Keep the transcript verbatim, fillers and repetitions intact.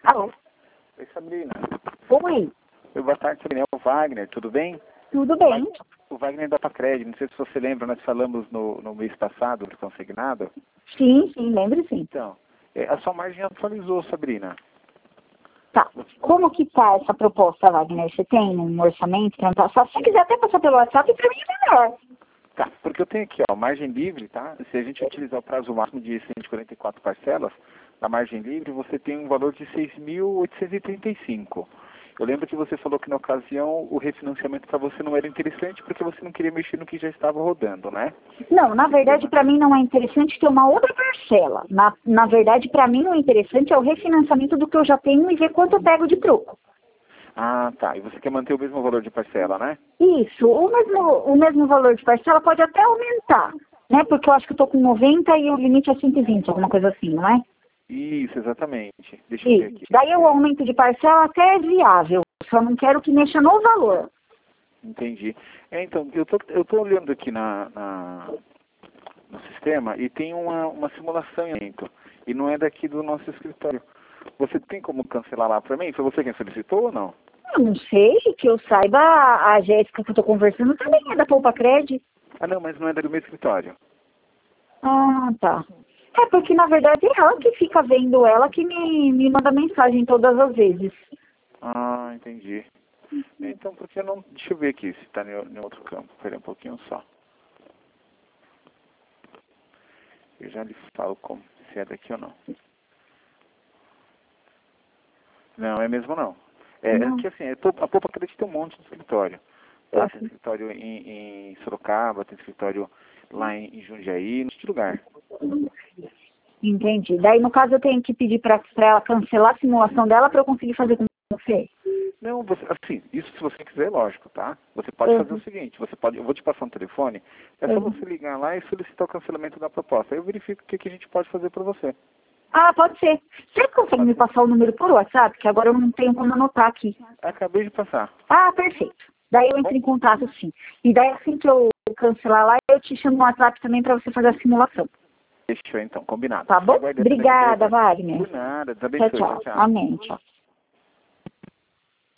Alô? Oi, Sabrina. Oi, Oi, boa tarde, Sabrina. É o Wagner, tudo bem? tudo bem? O Wagner da Pacred, não sei se você lembra, nós falamos no, no mês passado do consignado. Sim, sim, lembro sim. Então, é, a sua margem atualizou, Sabrina. Tá. Como que tá essa proposta, Wagner? Você tem um orçamento pra não passar? Se você quiser até passar pelo WhatsApp, pra mim é melhor. Tá, porque eu tenho aqui, ó, margem livre, tá? Se a gente utilizar o prazo máximo de cento e quarenta e quatro parcelas, na margem livre, você tem um valor de seis mil oitocentos e trinta e cinco. Eu lembro que você falou que na ocasião o refinanciamento para você não era interessante porque você não queria mexer no que já estava rodando, né? Não, na verdade, para mim não é interessante ter uma outra parcela. Na, na verdade, para mim o interessante é o refinanciamento do que eu já tenho e ver quanto eu pego de troco. Ah, tá. E você quer manter o mesmo valor de parcela, né? Isso, o mesmo, o mesmo valor de parcela pode até aumentar, né? Porque eu acho que eu tô com noventa e o limite é cento e vinte, alguma coisa assim, não é? Isso, exatamente. Deixa eu ver Isso. aqui. Daí o aumento de parcela até é viável, só não quero que mexa no valor. Entendi. É, então, eu tô, eu tô olhando aqui na, na- no sistema e tem uma, uma simulação em andamento. E não é daqui do nosso escritório. Você tem como cancelar lá para mim? Foi você quem solicitou ou não? Eu não sei, que eu saiba, a Jéssica que eu tô conversando também é da Poupa Cred. Ah, não, mas não é do meu escritório. Ah, tá. É porque, na verdade, é ela que fica vendo, ela que me, me manda mensagem todas as vezes. Ah, entendi. Então, por que não... Deixa eu ver aqui se está em outro campo. Espera um pouquinho só. Eu já lhe falo como, se é daqui ou não. Não, é mesmo não. É, é Não. que assim, é, to- a Poupa Credit tem um monte de escritório. Tá? Tem Uhum. escritório em, em Sorocaba, tem escritório lá em, em Jundiaí, neste lugar. Entendi. Daí, no caso, eu tenho que pedir pra, pra ela cancelar a simulação dela pra eu conseguir fazer com você. Não, você, assim, isso se você quiser, lógico, tá? Você pode fazer o Uhum. seguinte, você pode, eu vou te passar um telefone, é só Uhum. você ligar lá e solicitar o cancelamento da proposta. Aí eu verifico o que, que a gente pode fazer para você. Ah, pode ser. Você consegue Pode me ser? passar o número por WhatsApp? Que agora eu não tenho como anotar aqui. Acabei de passar. Ah, perfeito. Daí eu entro em contato, sim. E daí, assim que eu cancelar lá, eu te chamo no WhatsApp também pra você fazer a simulação. Fechou então, combinado. Tá Fico bom? aguardando aqui o Obrigada, telefone. Wagner. Por nada, Tchau, desabençoe, tchau, tchau. tchau. Amém. Tchau.